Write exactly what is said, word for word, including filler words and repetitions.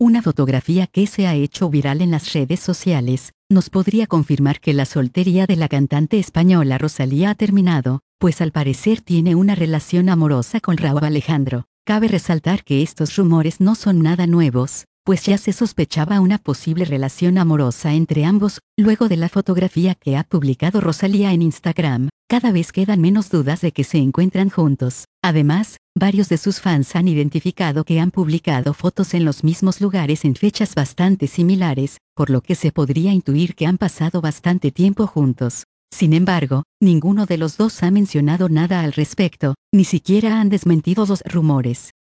Una fotografía que se ha hecho viral en las redes sociales, nos podría confirmar que la soltería de la cantante española Rosalía ha terminado, pues al parecer tiene una relación amorosa con Rauw Alejandro. Cabe resaltar que estos rumores no son nada nuevos, pues ya se sospechaba una posible relación amorosa entre ambos. Luego de la fotografía que ha publicado Rosalía en Instagram, cada vez quedan menos dudas de que se encuentran juntos. Además, varios de sus fans han identificado que han publicado fotos en los mismos lugares en fechas bastante similares, por lo que se podría intuir que han pasado bastante tiempo juntos. Sin embargo, ninguno de los dos ha mencionado nada al respecto, ni siquiera han desmentido los rumores.